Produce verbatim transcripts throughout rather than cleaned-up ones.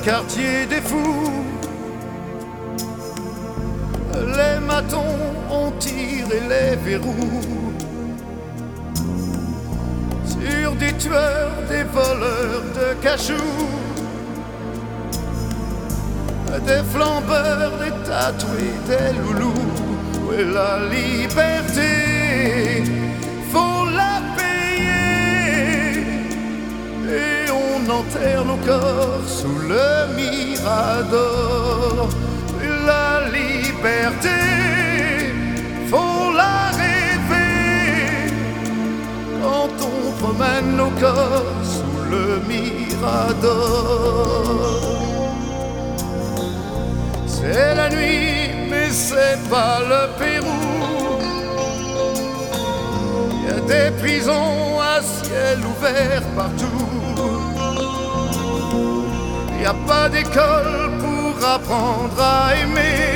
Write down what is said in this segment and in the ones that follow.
quartier des fous. Les matons ont tiré les verrous sur des tueurs, des voleurs de cachous, des flambeurs, des tatoués, des loulous. Où est la liberté? Faut la payer. Et on enterre nos corps sous le mirador. La liberté, faut la rêver. Quand on promène nos corps sous le mirador. C'est la nuit, mais c'est pas le Pérou. Y a des prisons à ciel ouvert partout. Y a pas d'école pour apprendre à aimer.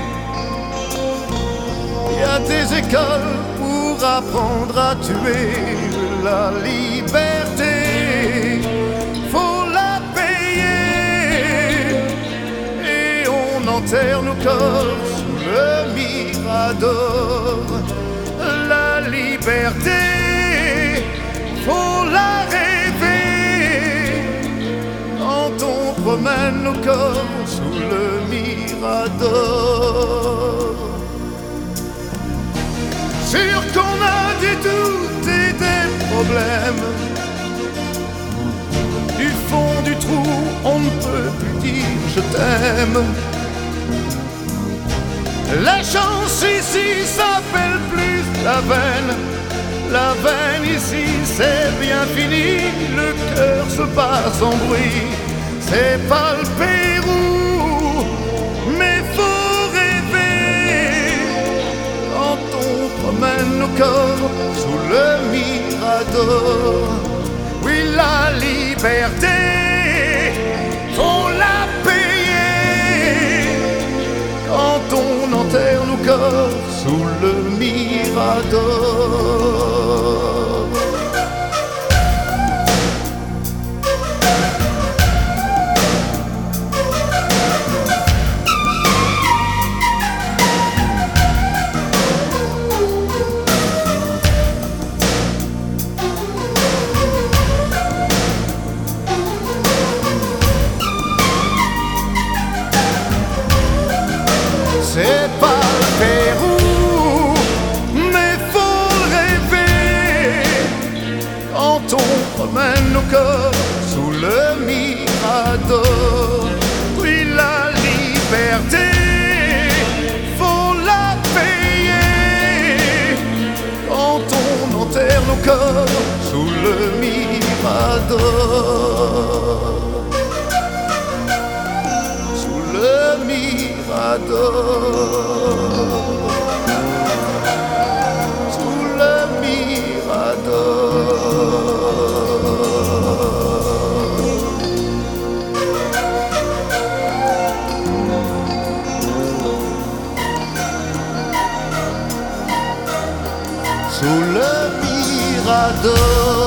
Y a des écoles pour apprendre à tuer. La liberté, faut la payer. Et on enterre nos corps sous le mirador. La liberté, faut la rêver. Quand on promène nos corps sous le mirador. Sûr qu'on a des doutes et des problèmes. Du fond du trou, on ne peut plus dire je t'aime. La chance ici s'appelle plus la veine. La veine ici c'est bien fini. Le cœur se bat sans bruit. C'est pas le Pérou, mais faut rêver. Quand on promène nos corps sous le mirador. Oui, la liberté, faut la payer. Quand on enterre nos corps sous le mirador. C'est pas le Pérou, mais faut le rêver. Quand on promène nos corps sous le mirador. Oui, la liberté, faut la payer. Quand on enterre nos corps sous le mirador. Sous le mirador. Sous le mirador. Sous le mirador.